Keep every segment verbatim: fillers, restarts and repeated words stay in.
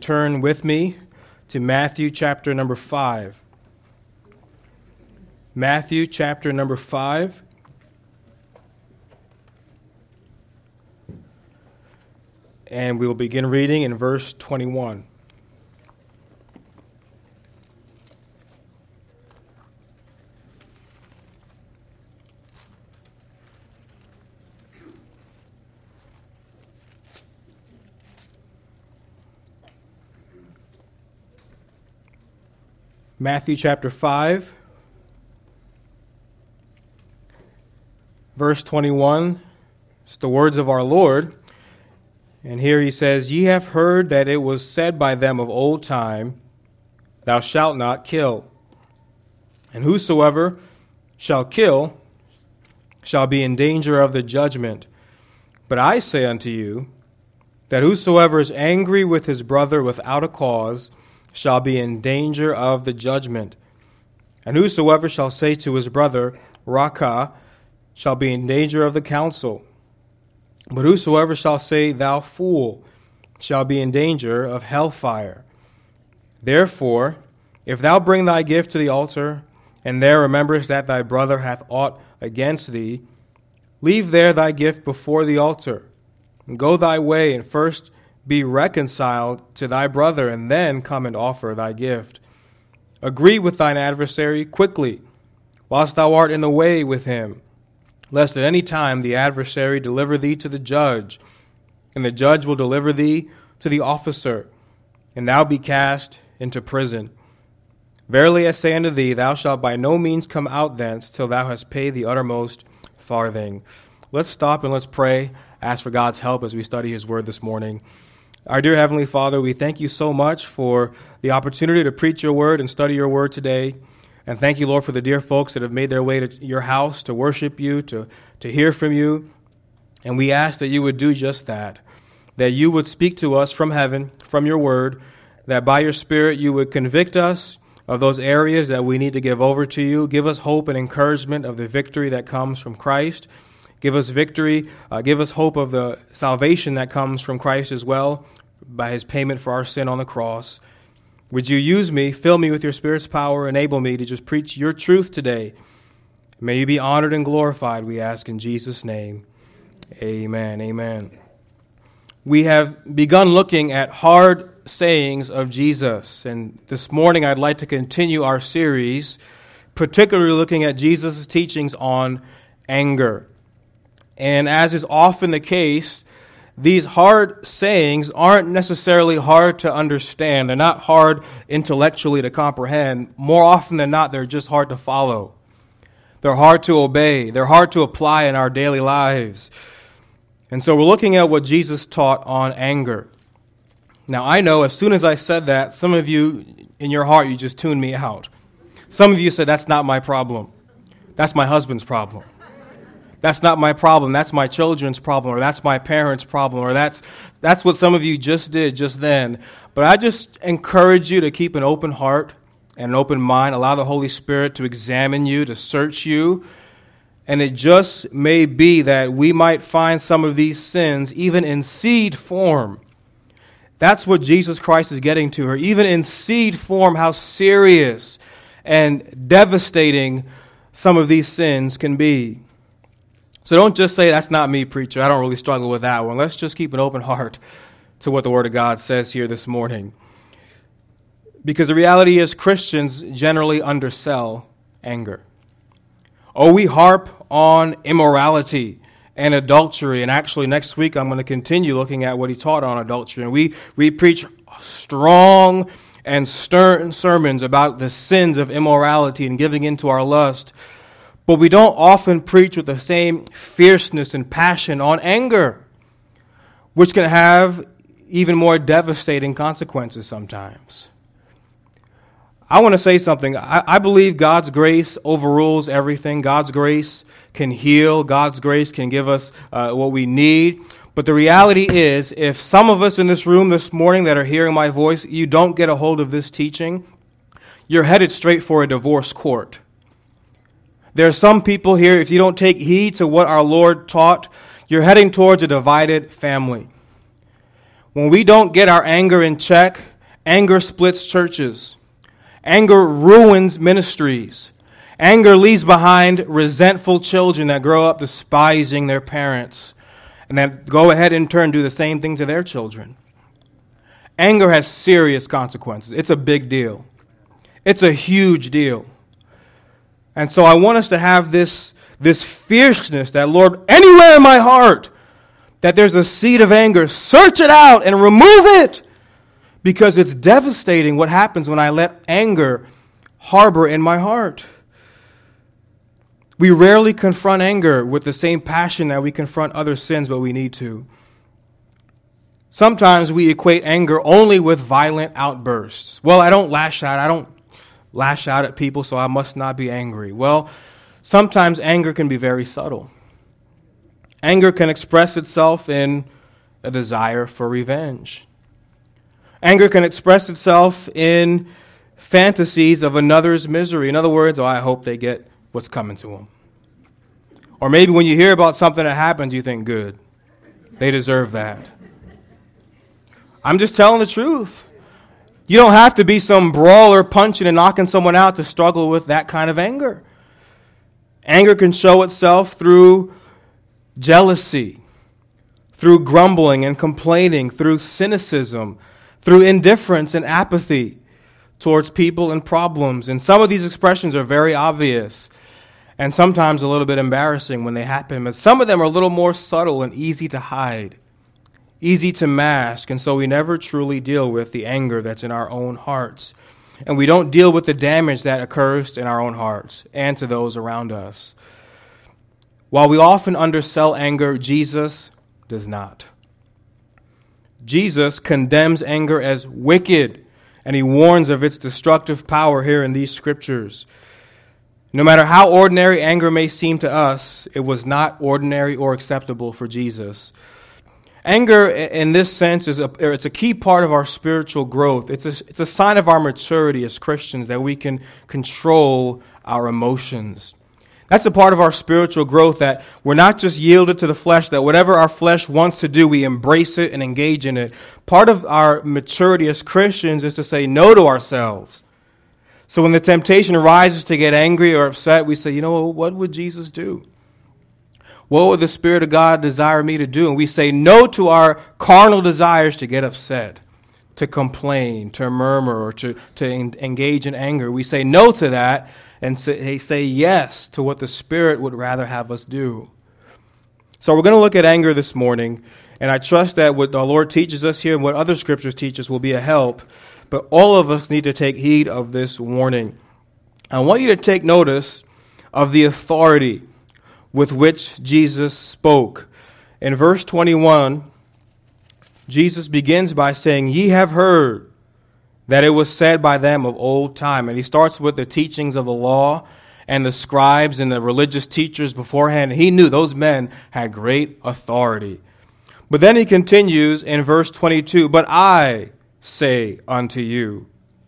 turn with me to Matthew chapter number five. Matthew chapter number five. And we will begin reading in verse twenty-one. Matthew chapter five, verse twenty-one. It's the words of our Lord. And here he says, "Ye have heard that it was said by them of old time, Thou shalt not kill. And whosoever shall kill shall be in danger of the judgment. But I say unto you, that whosoever is angry with his brother without a cause shall be in danger of the judgment. And whosoever shall say to his brother, Raca, shall be in danger of the council. But whosoever shall say, Thou fool, shall be in danger of hellfire. Therefore, if thou bring thy gift to the altar, and there rememberest that thy brother hath aught against thee, leave there thy gift before the altar, and go thy way, and first be reconciled to thy brother, and then come and offer thy gift. Agree with thine adversary quickly, whilst thou art in the way with him, lest at any time the adversary deliver thee to the judge, and the judge will deliver thee to the officer, and thou be cast into prison. Verily I say unto thee, thou shalt by no means come out thence till thou hast paid the uttermost farthing." Let's stop and let's pray, ask for God's help as we study his word this morning. Our dear Heavenly Father, we thank you so much for the opportunity to preach your word and study your word today. And thank you, Lord, for the dear folks that have made their way to your house to worship you, to, to hear from you. And we ask that you would do just that, that you would speak to us from heaven, from your word, that by your Spirit you would convict us of those areas that we need to give over to you. Give us hope and encouragement of the victory that comes from Christ. Give us victory, uh, give us hope of the salvation that comes from Christ as well, by his payment for our sin on the cross. Would you use me, fill me with your Spirit's power, enable me to just preach your truth today. May you be honored and glorified, we ask in Jesus' name. Amen, amen. We have begun looking at hard sayings of Jesus, and this morning I'd like to continue our series, particularly looking at Jesus' teachings on anger. And as is often the case, these hard sayings aren't necessarily hard to understand. They're not hard intellectually to comprehend. More often than not, they're just hard to follow. They're hard to obey. They're hard to apply in our daily lives. And so we're looking at what Jesus taught on anger. Now, I know as soon as I said that, some of you, in your heart, you just tuned me out. Some of you said, that's not my problem. That's my husband's problem. That's not my problem. That's my children's problem, or that's my parents' problem, or that's that's what some of you just did just then. But I just encourage you to keep an open heart and an open mind. Allow the Holy Spirit to examine you, to search you. And it just may be that we might find some of these sins even in seed form. That's what Jesus Christ is getting to her. Even in seed form, how serious and devastating some of these sins can be. So don't just say, that's not me, preacher. I don't really struggle with that one. Let's just keep an open heart to what the Word of God says here this morning. Because the reality is Christians generally undersell anger. Oh, we harp on immorality and adultery. And actually next week I'm going to continue looking at what he taught on adultery. And we, we preach strong and stern sermons about the sins of immorality and giving into our lust. But we don't often preach with the same fierceness and passion on anger, which can have even more devastating consequences sometimes. I want to say something. I, I believe God's grace overrules everything. God's grace can heal. God's grace can give us uh, what we need. But the reality is, if some of us in this room this morning that are hearing my voice, you don't get a hold of this teaching, you're headed straight for a divorce court. There are some people here, if you don't take heed to what our Lord taught, you're heading towards a divided family. When we don't get our anger in check Anger splits churches. Anger ruins ministries. Anger leaves behind resentful children that grow up despising their parents and then go ahead and in turn do the same thing to their children. Anger has serious consequences. It's a big deal. It's a huge deal. And so I want us to have this, this fierceness that, Lord, anywhere in my heart that there's a seed of anger, search it out and remove it. Because it's devastating what happens when I let anger harbor in my heart. We rarely confront anger with the same passion that we confront other sins, but we need to. Sometimes we equate anger only with violent outbursts. Well, I don't lash out. I don't lash out at people, so I must not be angry. Well, sometimes anger can be very subtle. Anger can express itself in a desire for revenge. Anger can express itself in fantasies of another's misery. In other words, oh, I hope they get what's coming to them. Or maybe when you hear about something that happened, you think, good, they deserve that. I'm just telling the truth. You don't have to be some brawler punching and knocking someone out to struggle with that kind of anger. Anger can show itself through jealousy, through grumbling and complaining, through cynicism, through indifference and apathy towards people and problems. And some of these expressions are very obvious and sometimes a little bit embarrassing when they happen. But some of them are a little more subtle and easy to hide, easy to mask. And so we never truly deal with the anger that's in our own hearts. And we don't deal with the damage that occurs in our own hearts and to those around us. While we often undersell anger, Jesus does not. Jesus condemns anger as wicked, and he warns of its destructive power here in these scriptures. No matter how ordinary anger may seem to us, it was not ordinary or acceptable for Jesus. Anger, in this sense, is a, it's a key part of our spiritual growth. It's a, it's a sign of our maturity as Christians that we can control our emotions. That's a part of our spiritual growth, that we're not just yielded to the flesh, that whatever our flesh wants to do, we embrace it and engage in it. Part of our maturity as Christians is to say no to ourselves. So when the temptation arises to get angry or upset, we say, you know, what would Jesus do? What would the Spirit of God desire me to do? And we say no to our carnal desires to get upset, to complain, to murmur, or to, to engage in anger. We say no to that and say, say yes to what the Spirit would rather have us do. So we're going to look at anger this morning, and I trust that what the Lord teaches us here and what other scriptures teach us will be a help, but all of us need to take heed of this warning. I want you to take notice of the authority with which Jesus spoke. In verse twenty-one, Jesus begins by saying, "Ye have heard that it was said by them of old time." And he starts with the teachings of the law and the scribes and the religious teachers beforehand. He knew those men had great authority. But then he continues in verse twenty-two, "But I say unto you."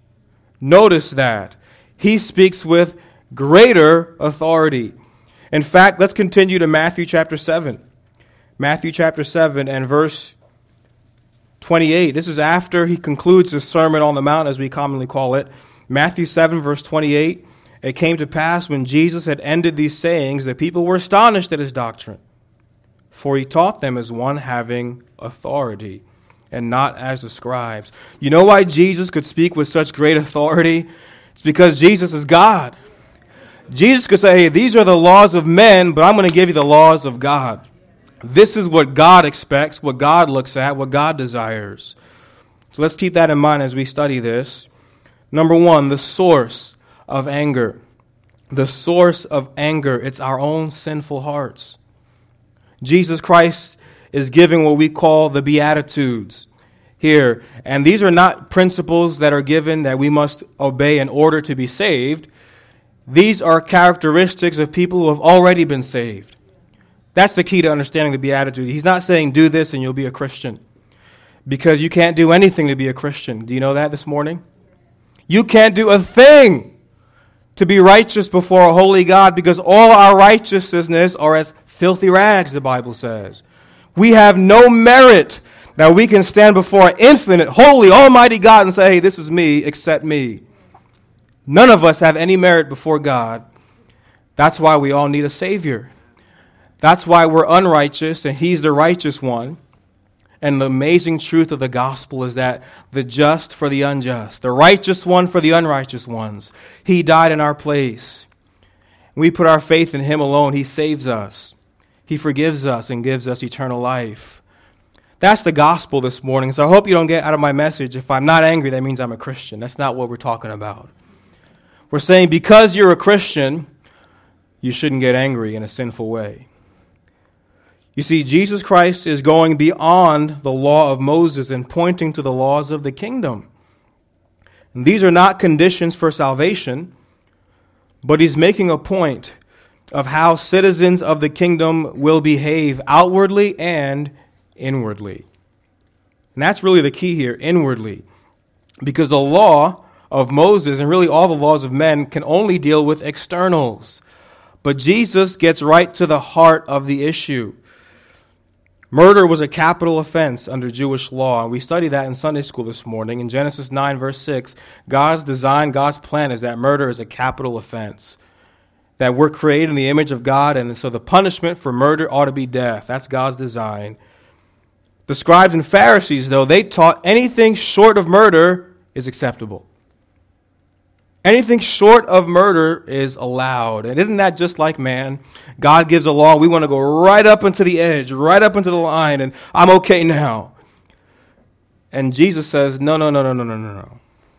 Notice that. He speaks with greater authority. In fact, let's continue to Matthew chapter seven. Matthew chapter seven and verse twenty-eight. This is after he concludes his Sermon on the Mount, as we commonly call it. Matthew seven, verse twenty-eight. "It came to pass when Jesus had ended these sayings, the people were astonished at his doctrine. For he taught them as one having authority, and not as the scribes." You know why Jesus could speak with such great authority? It's because Jesus is God. Jesus could say, hey, these are the laws of men, but I'm going to give you the laws of God. This is what God expects, what God looks at, what God desires. So let's keep that in mind as we study this. Number one, the source of anger. The source of anger, it's our own sinful hearts. Jesus Christ is giving what we call the Beatitudes here. And these are not principles that are given that we must obey in order to be saved. These are characteristics of people who have already been saved. That's the key to understanding the Beatitude. He's not saying do this and you'll be a Christian, because you can't do anything to be a Christian. Do you know that this morning? You can't do a thing to be righteous before a holy God, because all our righteousness are as filthy rags, the Bible says. We have no merit that we can stand before an infinite, holy, almighty God and say, hey, this is me, accept me. None of us have any merit before God. That's why we all need a Savior. That's why we're unrighteous and He's the righteous one. And the amazing truth of the gospel is that the just for the unjust, the righteous one for the unrighteous ones, He died in our place. We put our faith in Him alone. He saves us. He forgives us and gives us eternal life. That's the gospel this morning. So I hope you don't get out of my message, if I'm not angry, that means I'm a Christian. That's not what we're talking about. We're saying because you're a Christian, you shouldn't get angry in a sinful way. You see, Jesus Christ is going beyond the law of Moses and pointing to the laws of the kingdom. And these are not conditions for salvation, but He's making a point of how citizens of the kingdom will behave outwardly and inwardly. And that's really the key here, inwardly. Because the law of Moses and really all the laws of men can only deal with externals. But Jesus gets right to the heart of the issue. Murder was a capital offense under Jewish law, and we studied that in Sunday school this morning. In Genesis nine, verse six, God's design, God's plan is that murder is a capital offense, that we're created in the image of God, and so the punishment for murder ought to be death. That's God's design. The scribes and Pharisees, though, they taught anything short of murder is acceptable. Anything short of murder is allowed. And isn't that just like man? God gives a law. We want to go right up into the edge, right up into the line, and I'm okay now. And Jesus says, no, no, no, no, no, no, no, no.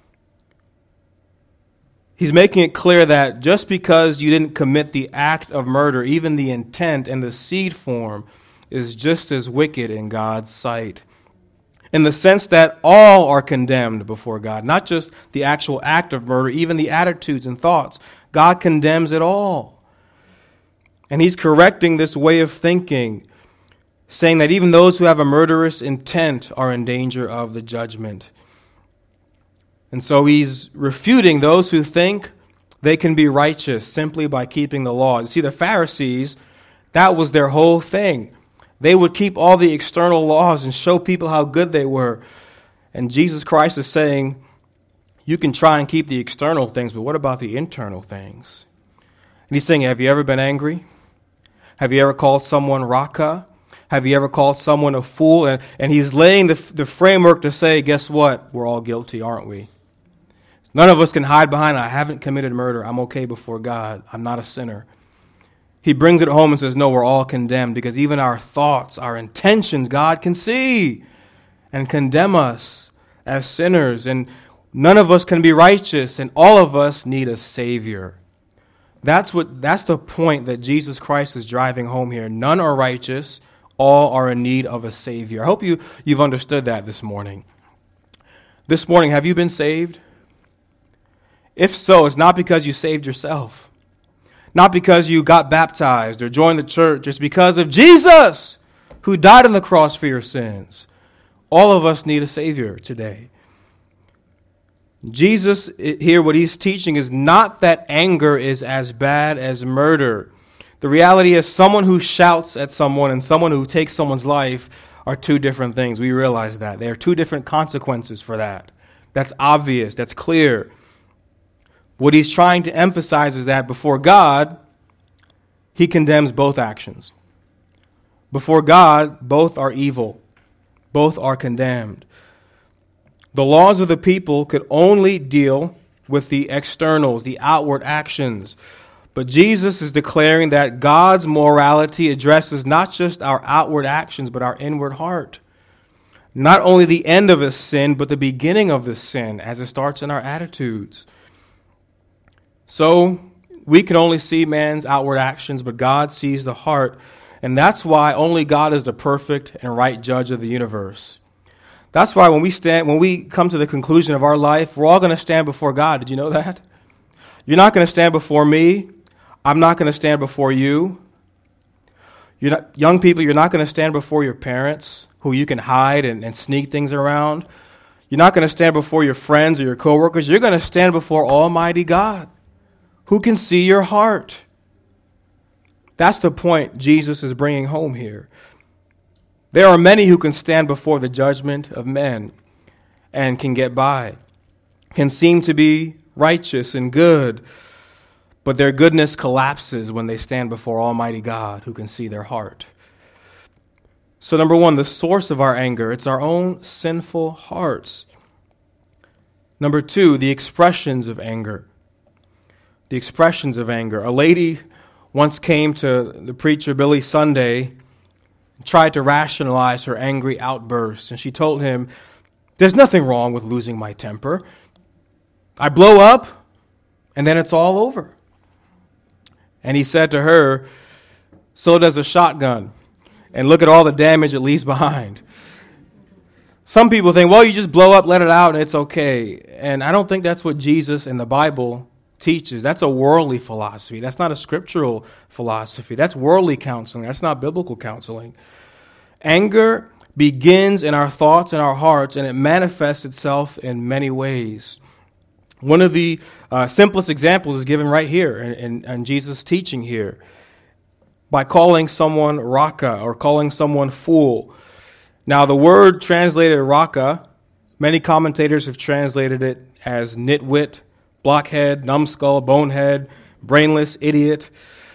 He's making it clear that just because you didn't commit the act of murder, even the intent and the seed form is just as wicked in God's sight. In the sense that all are condemned before God, not just the actual act of murder, even the attitudes and thoughts. God condemns it all. And He's correcting this way of thinking, saying that even those who have a murderous intent are in danger of the judgment. And so He's refuting those who think they can be righteous simply by keeping the law. You see, the Pharisees, that was their whole thing. They would keep all the external laws and show people how good they were. And Jesus Christ is saying, you can try and keep the external things, but what about the internal things? And He's saying, have you ever been angry? Have you ever called someone Raka? Have you ever called someone a fool? And, and He's laying the, the framework to say, guess what? We're all guilty, aren't we? None of us can hide behind, I haven't committed murder. I'm okay before God. I'm not a sinner. He brings it home and says, no, we're all condemned because even our thoughts, our intentions, God can see and condemn us as sinners. And none of us can be righteous, and all of us need a Savior. That's what. That's the point that Jesus Christ is driving home here. None are righteous. All are in need of a Savior. I hope you, you've understood that this morning. This morning, have you been saved? If so, it's not because you saved yourself. Not because you got baptized or joined the church. It's because of Jesus who died on the cross for your sins. All of us need a Savior today. Jesus here, what He's teaching is not that anger is as bad as murder. The reality is someone who shouts at someone and someone who takes someone's life are two different things. We realize that. There are two different consequences for that. That's obvious. That's clear. What He's trying to emphasize is that before God, He condemns both actions. Before God, both are evil. Both are condemned. The laws of the people could only deal with the externals, the outward actions. But Jesus is declaring that God's morality addresses not just our outward actions, but our inward heart. Not only the end of a sin, but the beginning of the sin, as it starts in our attitudes. So we can only see man's outward actions, but God sees the heart. And that's why only God is the perfect and right judge of the universe. That's why when we stand, when we come to the conclusion of our life, we're all going to stand before God. Did you know that? You're not going to stand before me. I'm not going to stand before you. You're not, young people, you're not going to stand before your parents, who you can hide and, and sneak things around. You're not going to stand before your friends or your coworkers. You're going to stand before Almighty God, who can see your heart. That's the point Jesus is bringing home here. There are many who can stand before the judgment of men and can get by, can seem to be righteous and good, but their goodness collapses when they stand before Almighty God, who can see their heart. So number one, the source of our anger, it's our own sinful hearts. Number two, the expressions of anger. The expressions of anger. A lady once came to the preacher, Billy Sunday, and tried to rationalize her angry outbursts. And she told him, there's nothing wrong with losing my temper. I blow up, and then it's all over. And he said to her, so does a shotgun. And look at all the damage it leaves behind. Some people think, well, you just blow up, let it out, and it's okay. And I don't think that's what Jesus in the Bible teaches. That's a worldly philosophy. That's not a scriptural philosophy. That's worldly counseling. That's not biblical counseling. Anger begins in our thoughts and our hearts, and it manifests itself in many ways. One of the uh, simplest examples is given right here in, in, in Jesus' teaching here. By calling someone raka or calling someone fool. Now, the word translated raka, many commentators have translated it as nitwit, blockhead, numbskull, bonehead, brainless, idiot.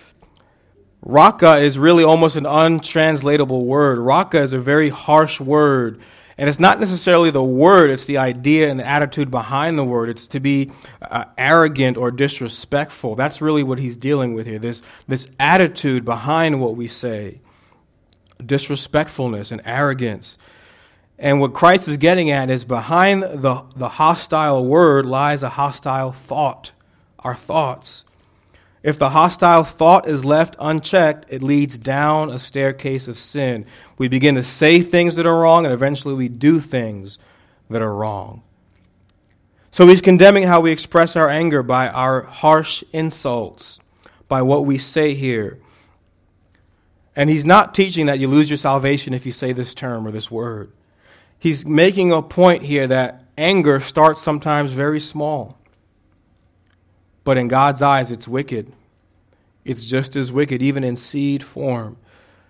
Raka is really almost an untranslatable word. Raka is a very harsh word. And it's not necessarily the word, it's the idea and the attitude behind the word. It's to be uh, arrogant or disrespectful. That's really what he's dealing with here. This, this attitude behind what we say. Disrespectfulness and arrogance. And what Christ is getting at is behind the, the hostile word lies a hostile thought, our thoughts. If the hostile thought is left unchecked, it leads down a staircase of sin. We begin to say things that are wrong, and eventually we do things that are wrong. So he's condemning how we express our anger by our harsh insults, by what we say here. And he's not teaching that you lose your salvation if you say this term or this word. He's making a point here that anger starts sometimes very small. But in God's eyes, it's wicked. It's just as wicked, even in seed form.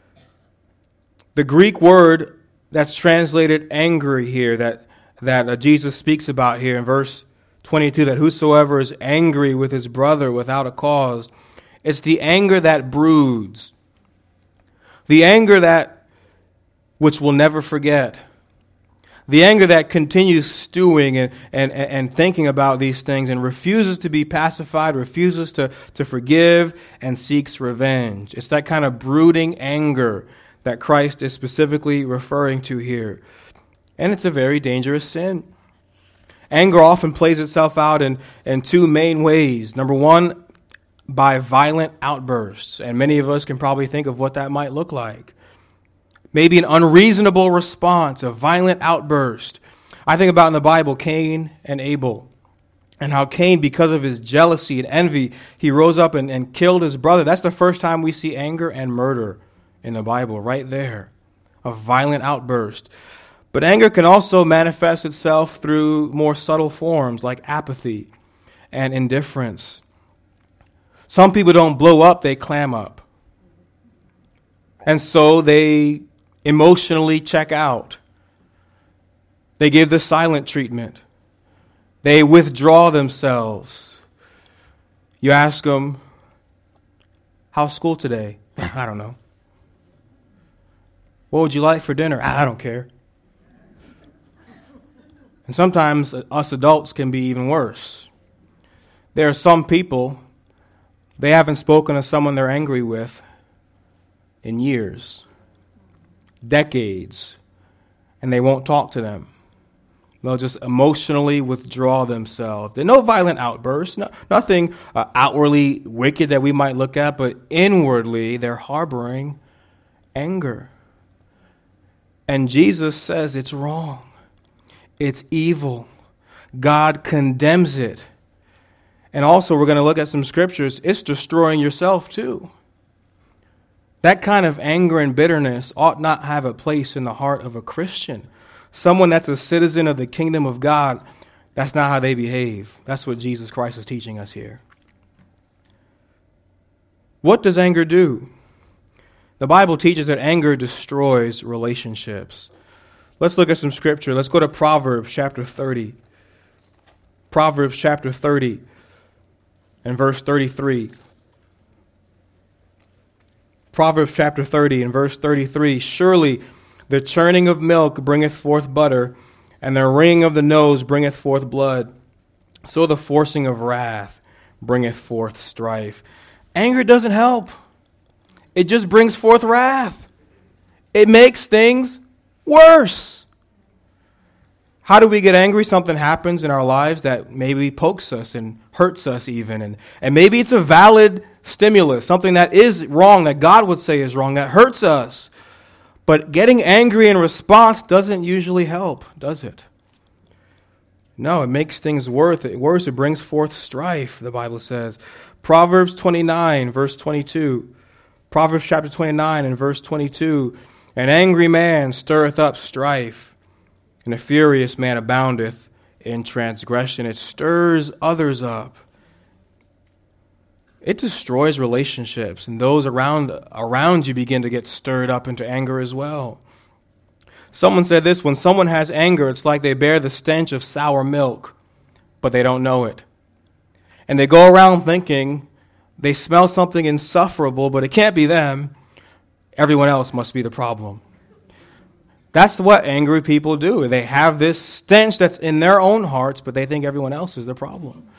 The Greek word that's translated angry here, that, that uh, Jesus speaks about here in verse twenty-two, that whosoever is angry with his brother without a cause, it's the anger that broods. The anger that which we'll never forget. The anger that continues stewing and, and, and thinking about these things and refuses to be pacified, refuses to, to forgive, and seeks revenge. It's that kind of brooding anger that Christ is specifically referring to here. And it's a very dangerous sin. Anger often plays itself out in, in two main ways. Number one, by violent outbursts. And many of us can probably think of what that might look like. Maybe an unreasonable response, a violent outburst. I think about in the Bible Cain and Abel, and how Cain, because of his jealousy and envy, he rose up and, and killed his brother. That's the first time we see anger and murder in the Bible, right there. A violent outburst. But anger can also manifest itself through more subtle forms like apathy and indifference. Some people don't blow up, they clam up. And so they emotionally check out. They give the silent treatment. They withdraw themselves. You ask them, how's school today? I don't know. What would you like for dinner? I don't care. And sometimes us adults can be even worse. There are some people, they haven't spoken to someone they're angry with in years, decades, and they won't talk to them. They'll just emotionally withdraw themselves. There are no violent outbursts, no, nothing uh, outwardly wicked that we might look at, but inwardly they're harboring anger. And Jesus says it's wrong. It's evil. God condemns it. And also we're going to look at some scriptures. It's destroying yourself too. That kind of anger and bitterness ought not have a place in the heart of a Christian. Someone that's a citizen of the kingdom of God, that's not how they behave. That's what Jesus Christ is teaching us here. What does anger do? The Bible teaches that anger destroys relationships. Let's look at some scripture. Let's go to Proverbs chapter thirty. Proverbs chapter thirty and verse thirty-three. Proverbs chapter thirty and verse thirty-three. Surely the churning of milk bringeth forth butter, and the wringing of the nose bringeth forth blood. So the forcing of wrath bringeth forth strife. Anger doesn't help. It just brings forth wrath. It makes things worse. How do we get angry? Something happens in our lives that maybe pokes us and hurts us even. And, and maybe it's a valid stimulus, something that is wrong, that God would say is wrong, that hurts us. But getting angry in response doesn't usually help, does it? No, it makes things worse. It brings forth strife, the Bible says. Proverbs twenty-nine, verse twenty-two. Proverbs chapter twenty-nine and verse twenty-two. An angry man stirreth up strife, and a furious man aboundeth in transgression. It stirs others up. It destroys relationships, and those around around you begin to get stirred up into anger as well. Someone said this: when someone has anger, it's like they bear the stench of sour milk, but they don't know it. And they go around thinking they smell something insufferable, but it can't be them. Everyone else must be the problem. That's what angry people do. They have this stench that's in their own hearts, but they think everyone else is the problem.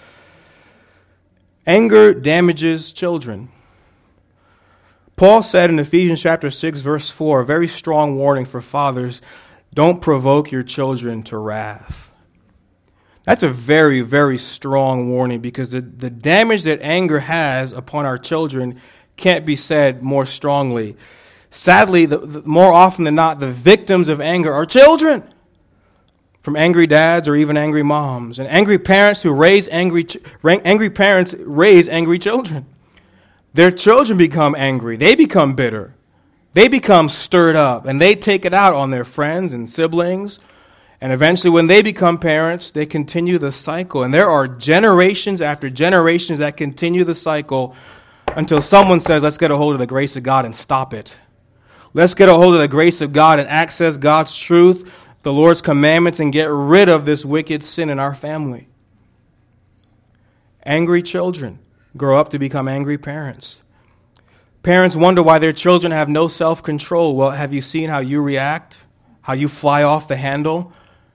Anger damages children. Paul said in Ephesians chapter six, verse four, a very strong warning for fathers: don't provoke your children to wrath. That's a very, very strong warning, because the, the damage that anger has upon our children can't be said more strongly. Sadly, the, the, more often than not, the victims of anger are children, from angry dads or even angry moms. And angry parents who raise angry, ch- angry parents raise angry children. Their children become angry. They become bitter. They become stirred up, and they take it out on their friends and siblings. And eventually, when they become parents, they continue the cycle. And there are generations after generations that continue the cycle until someone says, let's get a hold of the grace of God and stop it. Let's get a hold of the grace of God and access God's truth, the Lord's commandments, and get rid of this wicked sin in our family. Angry children grow up to become angry parents. Parents wonder why their children have no self-control. Well, have you seen how you react? How you fly off the handle?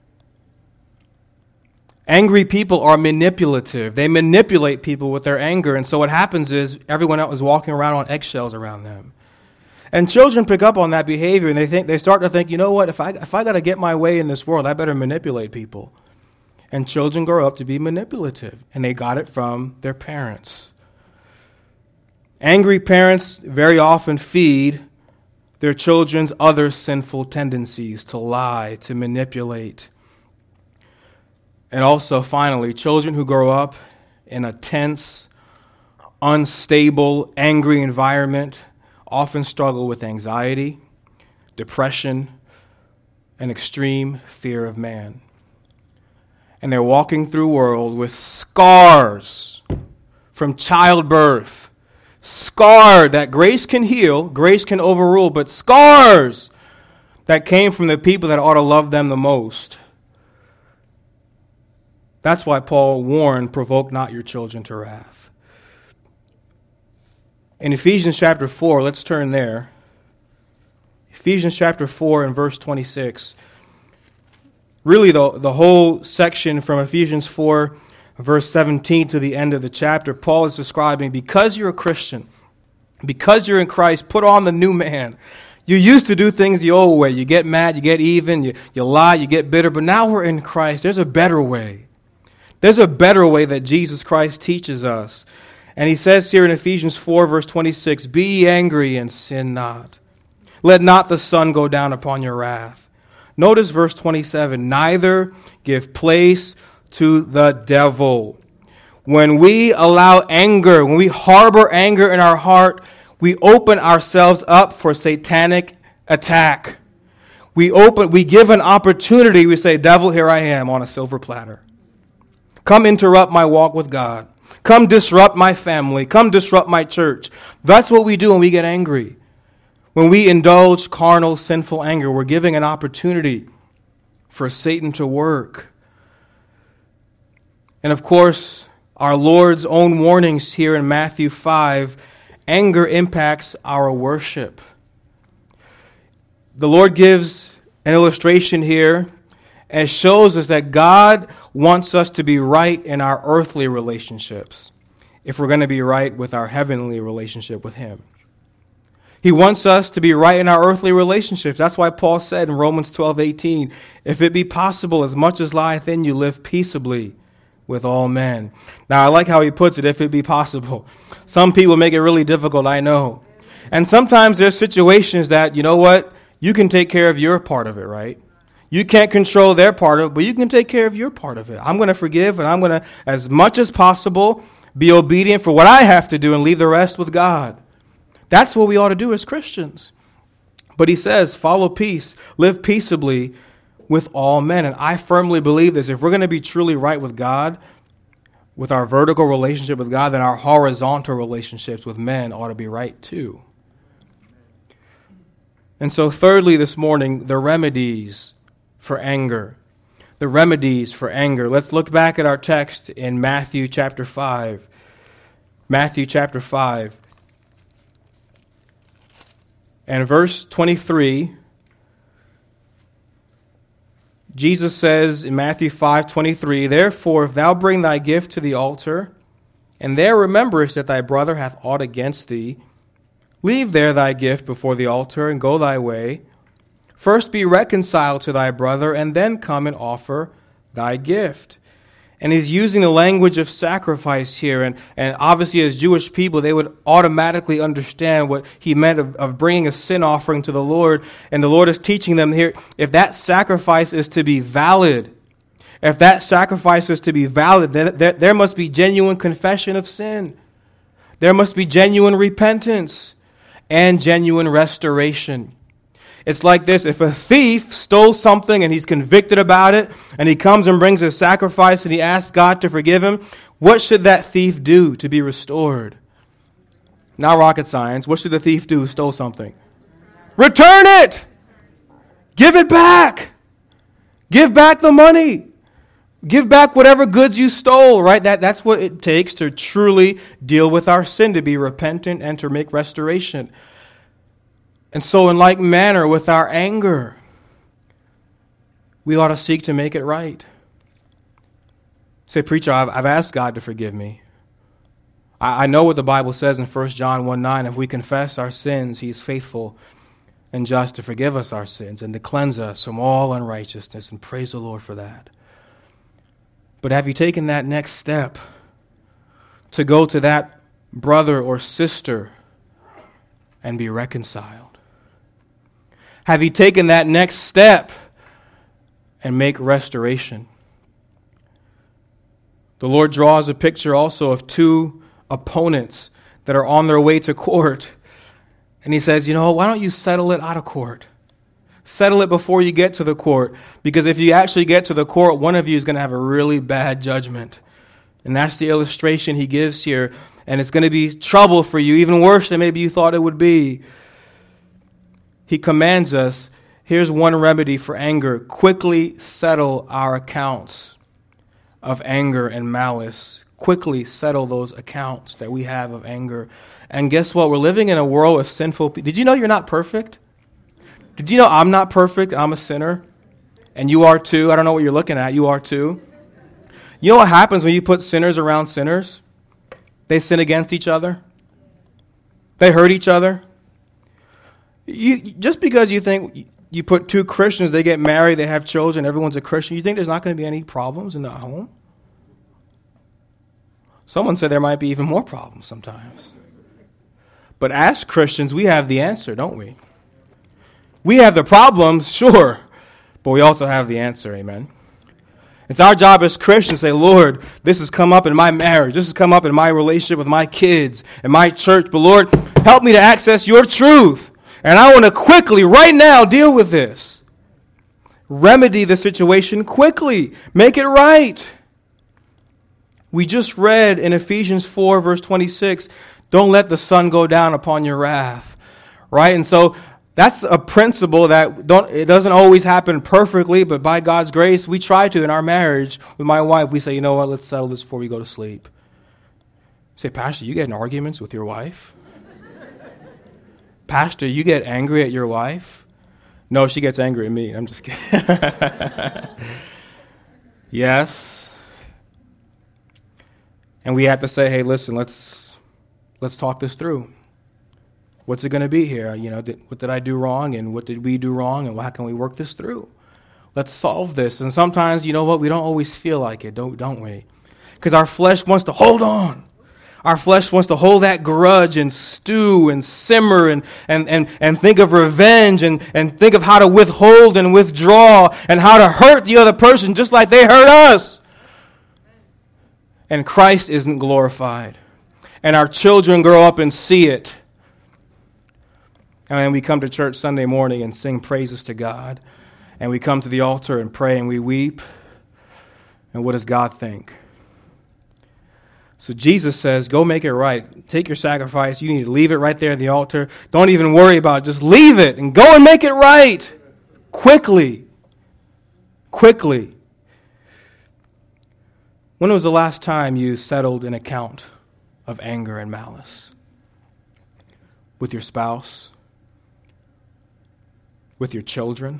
Angry people are manipulative. They manipulate people with their anger. And so what happens is everyone else is walking around on eggshells around them. And children pick up on that behavior, and they think they start to think, you know what, if I if I got to get my way in this world, I better manipulate people. And children grow up to be manipulative, and they got it from their parents. Angry parents very often feed their children's other sinful tendencies to lie, to manipulate. And also, finally, children who grow up in a tense, unstable, angry environment often struggle with anxiety, depression, and extreme fear of man. And they're walking through a world with scars from childbirth, scarred that grace can heal, grace can overrule, but scars that came from the people that ought to love them the most. That's why Paul warned, provoke not your children to wrath. In Ephesians chapter four, let's turn there. Ephesians chapter four and verse twenty-six. Really, the, the whole section from Ephesians four, verse seventeen to the end of the chapter, Paul is describing, because you're a Christian, because you're in Christ, put on the new man. You used to do things the old way. You get mad, you get even, you, you lie, you get bitter, but now we're in Christ. There's a better way. There's a better way that Jesus Christ teaches us. And he says here in Ephesians four, verse twenty-six, be ye angry and sin not. Let not the sun go down upon your wrath. Notice verse twenty-seven, neither give place to the devil. When we allow anger, when we harbor anger in our heart, we open ourselves up for satanic attack. We open, we give an opportunity. We say, devil, here I am on a silver platter. Come interrupt my walk with God. Come disrupt my family. Come disrupt my church. That's what we do when we get angry. When we indulge carnal, sinful anger, we're giving an opportunity for Satan to work. And of course, our Lord's own warnings here in Matthew five, anger impacts our worship. The Lord gives an illustration here and shows us that God wants us to be right in our earthly relationships if we're going to be right with our heavenly relationship with Him. He wants us to be right in our earthly relationships. That's why Paul said in Romans twelve eighteen, if it be possible, as much as lieth in you, live peaceably with all men. Now, I like how he puts it, if it be possible. Some people make it really difficult, I know. And sometimes there's situations that, you know what, you can take care of your part of it, right? You can't control their part of it, but you can take care of your part of it. I'm going to forgive, and I'm going to, as much as possible, be obedient for what I have to do and leave the rest with God. That's what we ought to do as Christians. But he says, follow peace, live peaceably with all men. And I firmly believe this. If we're going to be truly right with God, with our vertical relationship with God, then our horizontal relationships with men ought to be right too. And so thirdly this morning, the remedies for anger. The remedies for anger. Let's look back at our text in Matthew chapter five. Matthew chapter five. And verse twenty-three, Jesus says in Matthew five twenty-three, therefore, if thou bring thy gift to the altar, and there rememberest that thy brother hath aught against thee, leave there thy gift before the altar, and go thy way. First be reconciled to thy brother, and then come and offer thy gift. And he's using the language of sacrifice here. And, and obviously as Jewish people, they would automatically understand what he meant of, of bringing a sin offering to the Lord. And the Lord is teaching them here, if that sacrifice is to be valid, if that sacrifice is to be valid, then there, there must be genuine confession of sin. There must be genuine repentance and genuine restoration. It's like this. If a thief stole something and he's convicted about it, and he comes and brings a sacrifice and he asks God to forgive him, what should that thief do to be restored? Not rocket science. What should the thief do who stole something? Return it! Give it back! Give back the money! Give back whatever goods you stole, right? That, that's what it takes to truly deal with our sin, to be repentant and to make restoration. And so in like manner with our anger, we ought to seek to make it right. Say, preacher, I've, I've asked God to forgive me. I, I know what the Bible says in First John one nine, if we confess our sins, He is faithful and just to forgive us our sins and to cleanse us from all unrighteousness, and praise the Lord for that. But have you taken that next step to go to that brother or sister and be reconciled? Have you taken that next step and make restoration? The Lord draws a picture also of two opponents that are on their way to court. And He says, you know, why don't you settle it out of court? Settle it before you get to the court. Because if you actually get to the court, one of you is going to have a really bad judgment. And that's the illustration He gives here. And it's going to be trouble for you, even worse than maybe you thought it would be. He commands us, here's one remedy for anger: quickly settle our accounts of anger and malice. Quickly settle those accounts that we have of anger. And guess what? We're living in a world of sinful people. Did you know you're not perfect? Did you know I'm not perfect? I'm a sinner. And you are too. I don't know what you're looking at. You are too. You know what happens when you put sinners around sinners? They sin against each other. They hurt each other. You, just because you think you put two Christians, they get married, they have children, everyone's a Christian, you think there's not going to be any problems in the home? Someone said there might be even more problems sometimes. But as Christians, we have the answer, don't we? We have the problems, sure, but we also have the answer, amen? It's our job as Christians to say, Lord, this has come up in my marriage, this has come up in my relationship with my kids and my church, but Lord, help me to access your truth. And I want to quickly, right now, deal with this. Remedy the situation quickly. Make it right. We just read in Ephesians four, verse twenty-six, don't let the sun go down upon your wrath. right? And so that's a principle that don't it doesn't always happen perfectly, but by God's grace, we try to in our marriage with my wife. We say, you know what, let's settle this before we go to sleep. Say, Pastor, you get in arguments with your wife? Pastor, you get angry at your wife? No, she gets angry at me. I'm just kidding. Yes. And we have to say, hey, listen, let's let's talk this through. What's it going to be here? You know, did, what did I do wrong, and what did we do wrong, and how can we work this through? Let's solve this. And sometimes, you know what, we don't always feel like it, don't don't we? Because our flesh wants to hold on. Our flesh wants to hold that grudge and stew and simmer and and and, and think of revenge and, and think of how to withhold and withdraw and how to hurt the other person just like they hurt us. And Christ isn't glorified. And our children grow up and see it. And then we come to church Sunday morning and sing praises to God. And we come to the altar and pray and we weep. And what does God think? So Jesus says, go make it right. Take your sacrifice. You need to leave it right there at the altar. Don't even worry about it. Just leave it and go and make it right. Quickly. Quickly. When was the last time you settled an account of anger and malice? With your spouse? With your children?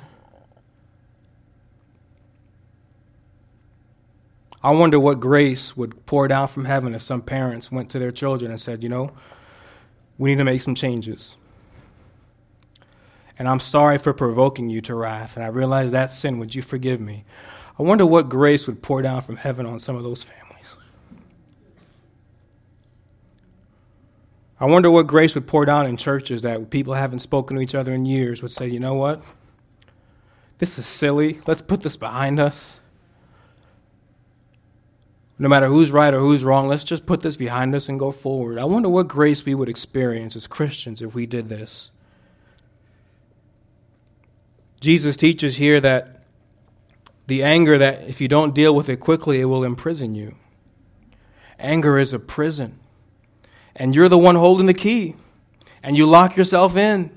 I wonder what grace would pour down from heaven if some parents went to their children and said, you know, we need to make some changes. And I'm sorry for provoking you to wrath, and I realize that sin. Would you forgive me? I wonder what grace would pour down from heaven on some of those families. I wonder what grace would pour down in churches that people haven't spoken to each other in years would say, you know what? This is silly. Let's put this behind us. No matter who's right or who's wrong, let's just put this behind us and go forward. I wonder what grace we would experience as Christians if we did this. Jesus teaches here that the anger that if you don't deal with it quickly, it will imprison you. Anger is a prison. And you're the one holding the key. And you lock yourself in.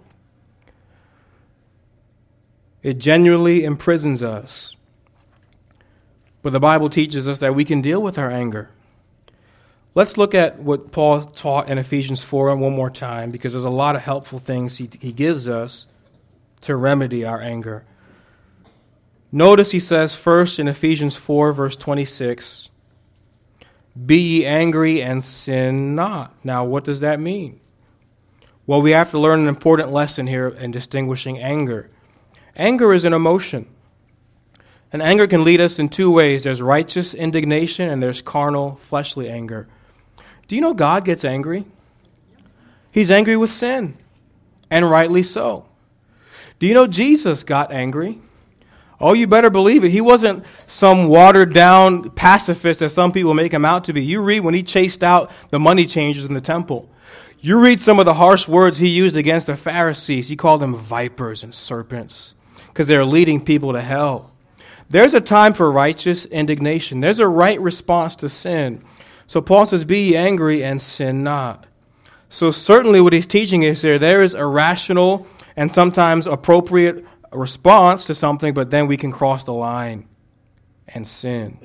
It genuinely imprisons us. But the Bible teaches us that we can deal with our anger. Let's look at what Paul taught in Ephesians four one more time, because there's a lot of helpful things he, he gives us to remedy our anger. Notice he says first in Ephesians four, verse twenty-six, be ye angry and sin not. Now, what does that mean? Well, we have to learn an important lesson here in distinguishing anger. Anger is an emotion. And anger can lead us in two ways. There's righteous indignation and there's carnal, fleshly anger. Do you know God gets angry? He's angry with sin, and rightly so. Do you know Jesus got angry? Oh, you better believe it. He wasn't some watered-down pacifist as some people make him out to be. You read when he chased out the money changers in the temple. You read some of the harsh words he used against the Pharisees. He called them vipers and serpents because they're leading people to hell. There's a time for righteous indignation. There's a right response to sin. So Paul says, be ye angry and sin not. So certainly what he's teaching is there, there is a rational and sometimes appropriate response to something, but then we can cross the line and sin.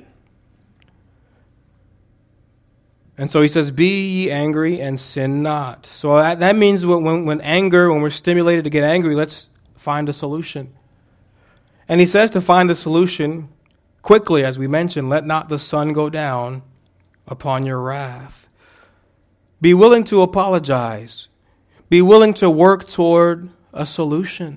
And so he says, be ye angry and sin not. So that, that means when, when anger, when we're stimulated to get angry, let's find a solution. And he says to find the solution quickly, as we mentioned, let not the sun go down upon your wrath. Be willing to apologize. Be willing to work toward a solution.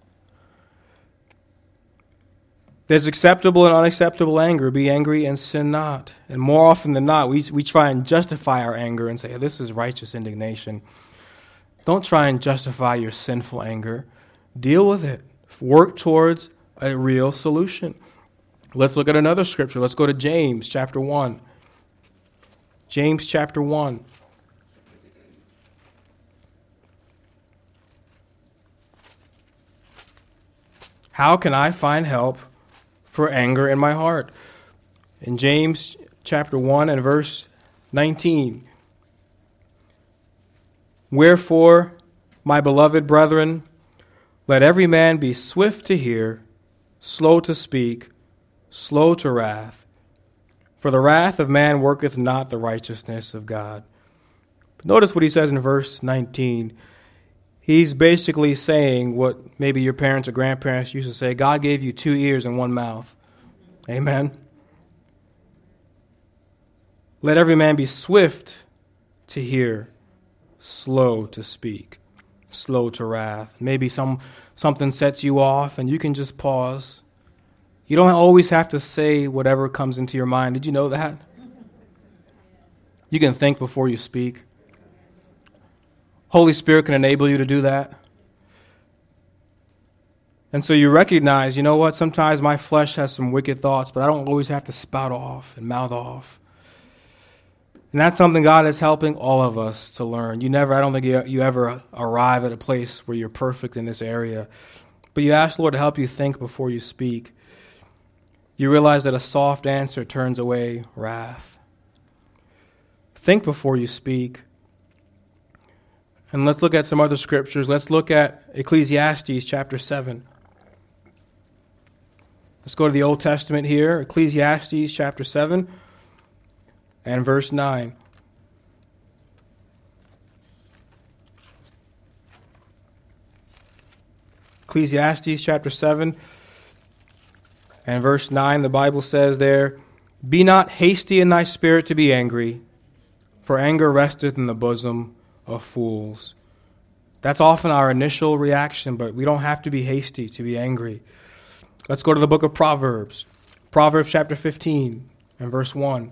There's acceptable and unacceptable anger. Be angry and sin not. And more often than not, we, we try and justify our anger and say, hey, this is righteous indignation. Don't try and justify your sinful anger. Deal with it. Work towards a real solution. Let's look at another scripture. Let's go to James chapter one. James chapter one. How can I find help for anger in my heart? In James chapter one and verse nineteen. Wherefore My beloved brethren, let every man be swift to hear, slow to speak, slow to wrath. For the wrath of man worketh not the righteousness of God. But notice what he says in verse nineteen. He's basically saying what maybe your parents or grandparents used to say, God gave you two ears and one mouth. Amen. Let every man be swift to hear, slow to speak, slow to wrath. Maybe some something sets you off and you can just pause. You don't always have to say whatever comes into your mind. Did you know that? You can think before you speak. Holy Spirit can enable you to do that. And so you recognize, you know what, sometimes my flesh has some wicked thoughts, but I don't always have to spout off and mouth off. And that's something God is helping all of us to learn. You never, I don't think you, you ever arrive at a place where you're perfect in this area. But you ask the Lord to help you think before you speak. You realize that a soft answer turns away wrath. Think before you speak. And let's look at some other scriptures. Let's look at Ecclesiastes chapter seven. Let's go to the Old Testament here. Ecclesiastes chapter seven and verse nine. Ecclesiastes chapter seven and verse nine, the Bible says there, Be not hasty in thy spirit to be angry, for anger resteth in the bosom of fools. That's often our initial reaction, but we don't have to be hasty to be angry. Let's go to the book of Proverbs. Proverbs chapter fifteen and verse one.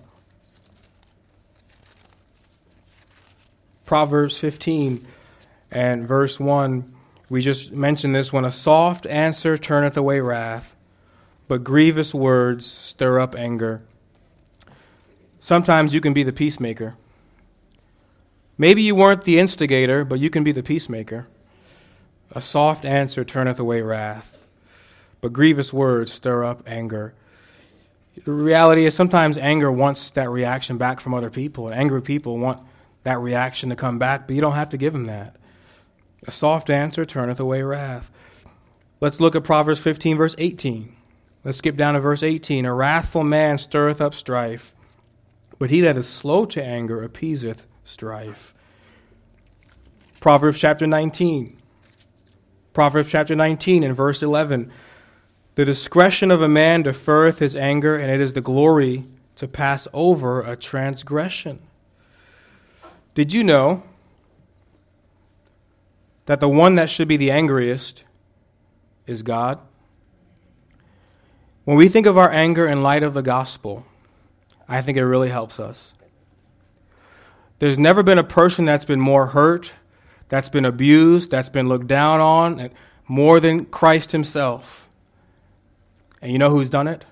Proverbs fifteen and verse one. We just mentioned this. When a soft answer turneth away wrath, but grievous words stir up anger. Sometimes you can be the peacemaker. Maybe you weren't the instigator, but you can be the peacemaker. A soft answer turneth away wrath, but grievous words stir up anger. The reality is sometimes anger wants that reaction back from other people. And angry people want that reaction to come back, but you don't have to give them that. A soft answer turneth away wrath. Let's look at Proverbs fifteen, verse eighteen. Let's skip down to verse eighteen. A wrathful man stirreth up strife, but he that is slow to anger appeaseth strife. Proverbs chapter nineteen. Proverbs chapter nineteen and verse eleven. The discretion of a man deferreth his anger, and it is the glory to pass over a transgression. Did you know that the one that should be the angriest is God? When we think of our anger in light of the gospel, I think it really helps us. There's never been a person that's been more hurt, that's been abused, that's been looked down on, more than Christ himself. And you know who's done it?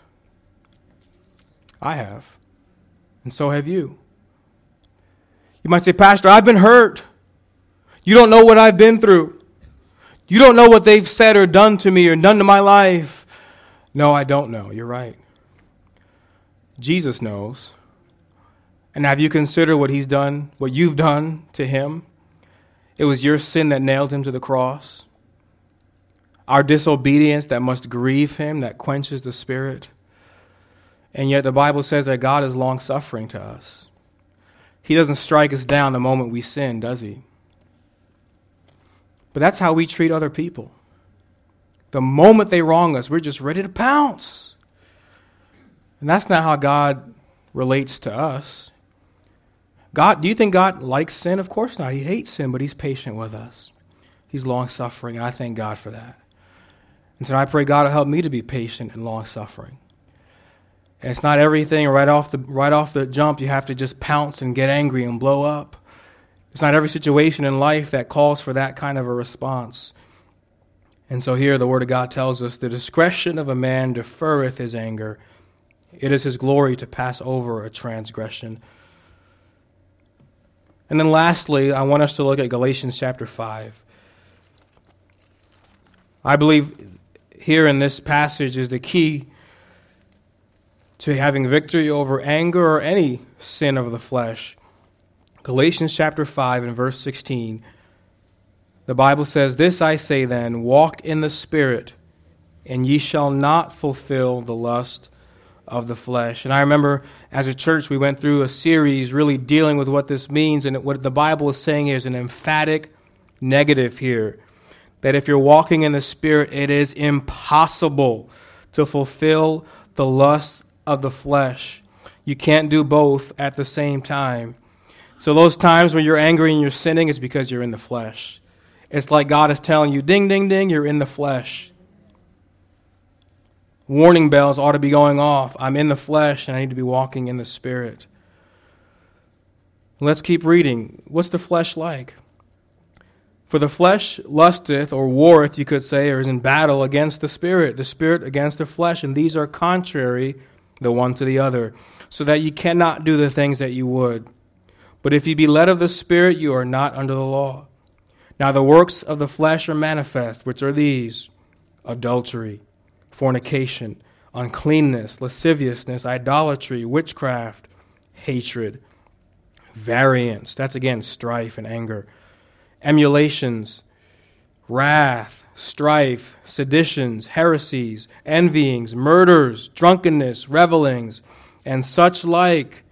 I have. And so have you. You might say, Pastor, I've been hurt. You don't know what I've been through. You don't know what they've said or done to me or done to my life. No, I don't know. You're right. Jesus knows. And have you considered what he's done, what you've done to him? It was your sin that nailed him to the cross. Our disobedience that must grieve him, that quenches the spirit. And yet the Bible says that God is long-suffering to us. He doesn't strike us down the moment we sin, does he? But that's how we treat other people. The moment they wrong us, we're just ready to pounce. And that's not how God relates to us. God, do you think God likes sin? Of course not. He hates sin, but he's patient with us. He's long-suffering, and I thank God for that. And so I pray God will help me to be patient and long-suffering. And it's not everything right off the right off the jump you have to just pounce and get angry and blow up. It's not every situation in life that calls for that kind of a response. And so here the Word of God tells us, the discretion of a man deferreth his anger. It is his glory to pass over a transgression. And then lastly, I want us to look at Galatians chapter five. I believe here in this passage is the key to having victory over anger or any sin of the flesh. Galatians chapter five and verse sixteen. The Bible says, "This I say then, walk in the Spirit, and ye shall not fulfill the lust of the flesh." And I remember as a church we went through a series really dealing with what this means, and what the Bible is saying is an emphatic negative here. That if you're walking in the Spirit, it is impossible to fulfill the lust of the flesh. You can't do both at the same time. So those times when you're angry and you're sinning, it's because you're in the flesh. It's like God is telling you, ding, ding, ding, you're in the flesh. Warning bells ought to be going off. I'm in the flesh and I need to be walking in the Spirit. Let's keep reading. What's the flesh like? "For the flesh lusteth," or warreth, you could say, or is in battle against the Spirit, the Spirit against the flesh, and these are contrary the one to the other, so that ye cannot do the things that you would. But if ye be led of the Spirit, you are not under the law. Now the works of the flesh are manifest, which are these: adultery, fornication, uncleanness, lasciviousness, idolatry, witchcraft, hatred, variance. That's again strife and anger. Emulations, wrath, strife, seditions, heresies, envyings, murders, drunkenness, revelings, and such like,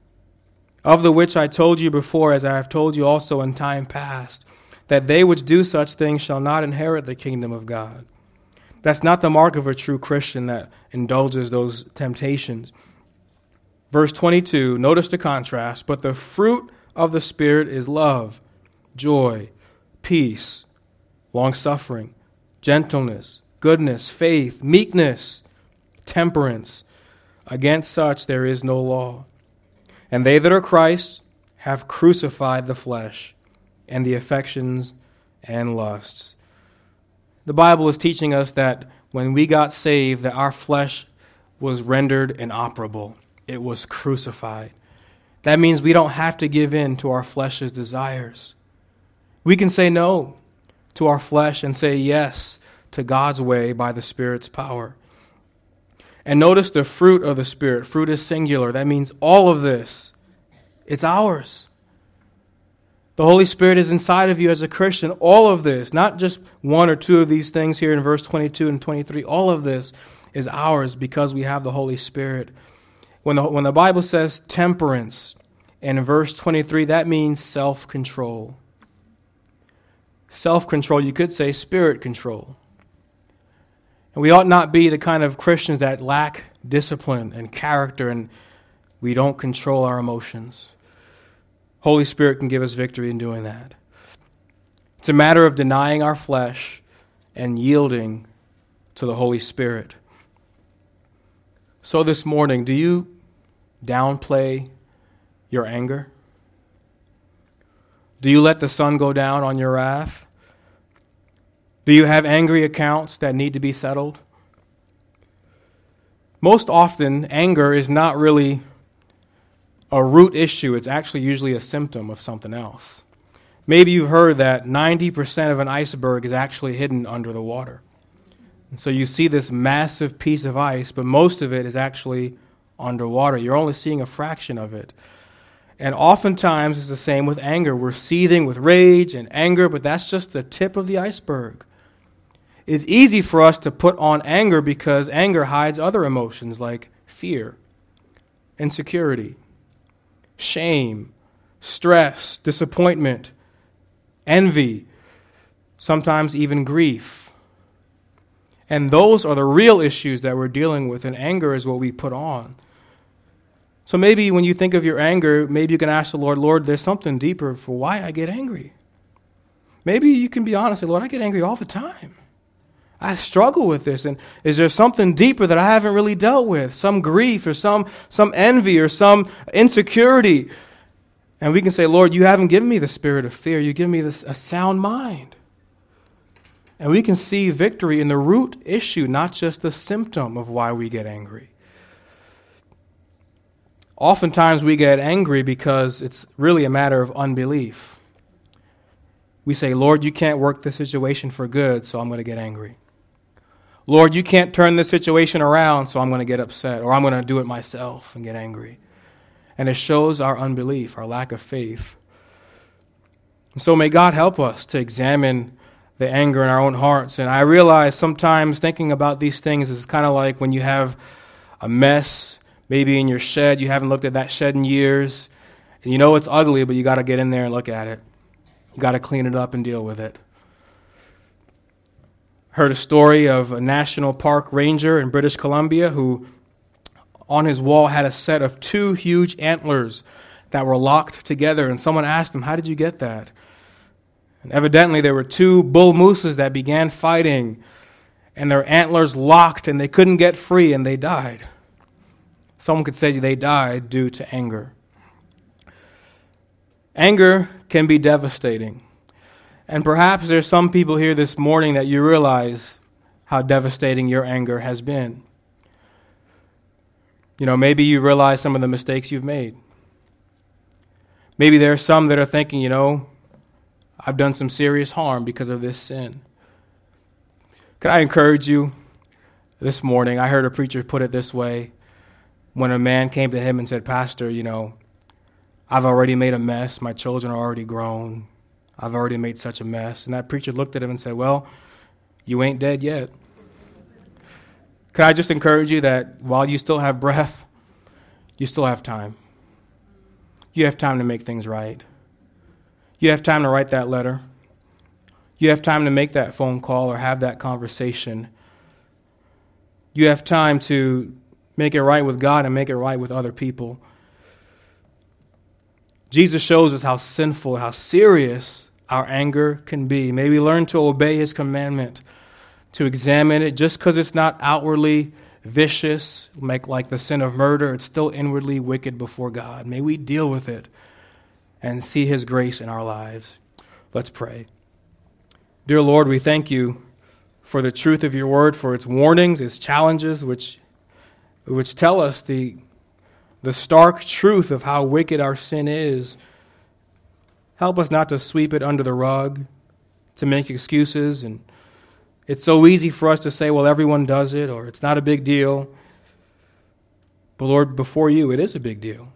of the which I told you before, as I have told you also in time past, that they which do such things shall not inherit the kingdom of God. That's not the mark of a true Christian that indulges those temptations. Verse twenty-two, notice the contrast. "But the fruit of the Spirit is love, joy, peace, long-suffering, gentleness, goodness, faith, meekness, temperance. Against such there is no law. And they that are Christ's have crucified the flesh and the affections and lusts." The Bible is teaching us that when we got saved, that our flesh was rendered inoperable. It was crucified. That means we don't have to give in to our flesh's desires. We can say no to our flesh and say yes to God's way by the Spirit's power. And notice the fruit of the Spirit. Fruit is singular. That means all of this, it's ours. The Holy Spirit is inside of you as a Christian. All of this, not just one or two of these things here in verse twenty-two and twenty-three. All of this is ours because we have the Holy Spirit. When the, when the Bible says temperance in verse twenty-three, that means self-control. Self-control, you could say spirit control. And we ought not be the kind of Christians that lack discipline and character and we don't control our emotions. Holy Spirit can give us victory in doing that. It's a matter of denying our flesh and yielding to the Holy Spirit. So this morning, do you downplay your anger? Do you let the sun go down on your wrath? Do you have angry accounts that need to be settled? Most often, anger is not really a root issue. It's actually usually a symptom of something else. Maybe you've heard that ninety percent of an iceberg is actually hidden under the water. And so you see this massive piece of ice, but most of it is actually underwater. You're only seeing a fraction of it. And oftentimes it's the same with anger. We're seething with rage and anger, but that's just the tip of the iceberg. It's easy for us to put on anger because anger hides other emotions like fear, insecurity, shame, stress, disappointment, envy, sometimes even grief. And those are the real issues that we're dealing with, and anger is what we put on. So maybe when you think of your anger, maybe you can ask the Lord, Lord, there's something deeper for why I get angry. Maybe you can be honest, Lord, I get angry all the time. I struggle with this. And is there something deeper that I haven't really dealt with? Some grief or some, some envy or some insecurity. And we can say, Lord, you haven't given me the spirit of fear. You give me this, a sound mind. And we can see victory in the root issue, not just the symptom of why we get angry. Oftentimes we get angry because it's really a matter of unbelief. We say, Lord, you can't work the situation for good, so I'm going to get angry. Lord, you can't turn this situation around, so I'm going to get upset, or I'm going to do it myself and get angry. And it shows our unbelief, our lack of faith. And so may God help us to examine the anger in our own hearts. And I realize sometimes thinking about these things is kind of like when you have a mess, maybe in your shed. You haven't looked at that shed in years. And you know it's ugly, but you got to get in there and look at it. You got to clean it up and deal with it. Heard a story of a national park ranger in British Columbia who on his wall had a set of two huge antlers that were locked together. And someone asked him, how did you get that? And evidently there were two bull mooses that began fighting, and their antlers locked, and they couldn't get free, and they died. Someone could say they died due to anger. Anger can be devastating. And perhaps there's some people here this morning that you realize how devastating your anger has been. You know, maybe you realize some of the mistakes you've made. Maybe there are some that are thinking, you know, I've done some serious harm because of this sin. Could I encourage you this morning? I heard a preacher put it this way when a man came to him and said, Pastor, you know, I've already made a mess. My children are already grown. I've already made such a mess. And that preacher looked at him and said, well, you ain't dead yet. Could I just encourage you that while you still have breath, you still have time. You have time to make things right. You have time to write that letter. You have time to make that phone call or have that conversation. You have time to make it right with God and make it right with other people. Jesus shows us how sinful, how serious our anger can be. May we learn to obey his commandment, to examine it. Just because it's not outwardly vicious, like, like the sin of murder, it's still inwardly wicked before God. May we deal with it and see his grace in our lives. Let's pray. Dear Lord, we thank you for the truth of your word, for its warnings, its challenges, which, which tell us the, the stark truth of how wicked our sin is. Help us not to sweep it under the rug, to make excuses. And it's so easy for us to say, well, everyone does it, or it's not a big deal. But Lord, before you, it is a big deal.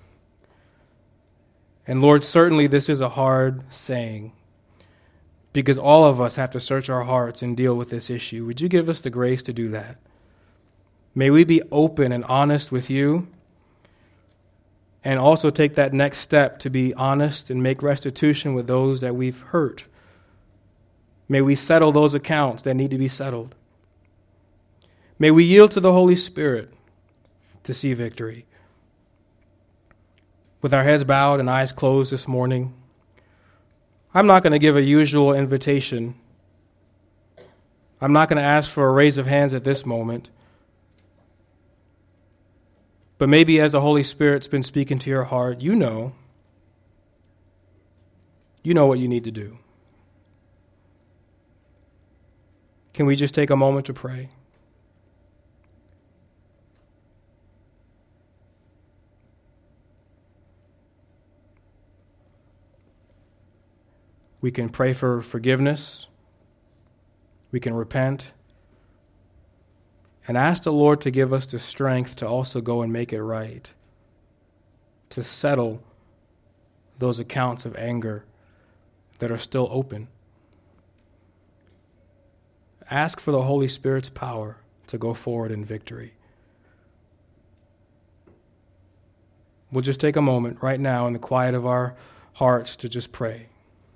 And Lord, certainly this is a hard saying, because all of us have to search our hearts and deal with this issue. Would you give us the grace to do that? May we be open and honest with you, and also take that next step to be honest and make restitution with those that we've hurt. May we settle those accounts that need to be settled. May we yield to the Holy Spirit to see victory. With our heads bowed and eyes closed this morning, I'm not going to give a usual invitation. I'm not going to ask for a raise of hands at this moment. But maybe as the Holy Spirit's been speaking to your heart, you know, you know what you need to do. Can we just take a moment to pray? We can pray for forgiveness. We can repent. And ask the Lord to give us the strength to also go and make it right, to settle those accounts of anger that are still open. Ask for the Holy Spirit's power to go forward in victory. We'll just take a moment right now in the quiet of our hearts to just pray.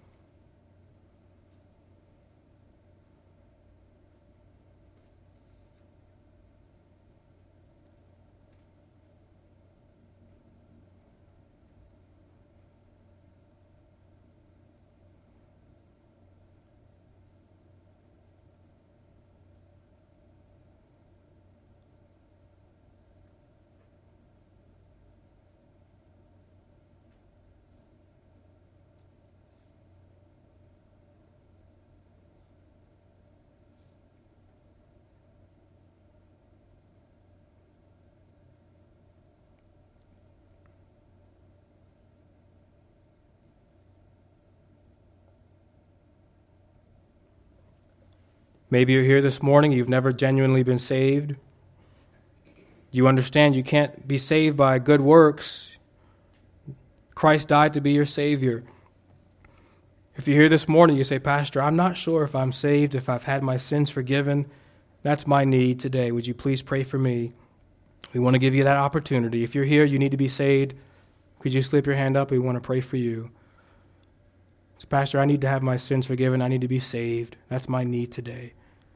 Maybe you're here this morning, you've never genuinely been saved. You understand you can't be saved by good works. Christ died to be your Savior. If you're here this morning, you say, Pastor, I'm not sure if I'm saved, if I've had my sins forgiven. That's my need today. Would you please pray for me? We want to give you that opportunity. If you're here, you need to be saved. Could you slip your hand up? We want to pray for you. So, Pastor, I need to have my sins forgiven. I need to be saved. That's my need today.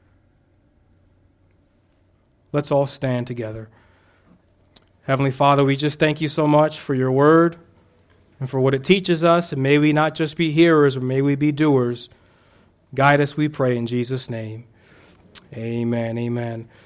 Let's all stand together. Heavenly Father, we just thank you so much for your word and for what it teaches us. And may we not just be hearers, but may we be doers. Guide us, we pray, in Jesus' name. Amen, amen.